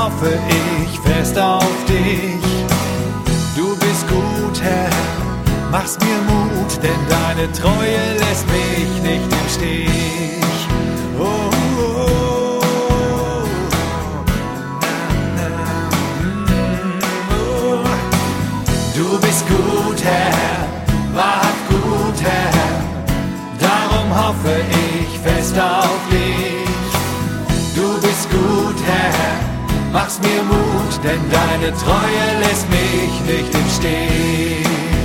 hoffe ich fest auf dich. Du bist gut, Herr, machst mir Mut, denn deine Treue lässt mich nicht im Stich. Oh, oh, oh. Du bist gut, Herr, wahrhaft gut, Herr, darum hoffe ich fest auf dich. Du bist gut, Herr, machst mir Mut, denn deine Treue lässt mich nicht im Stich.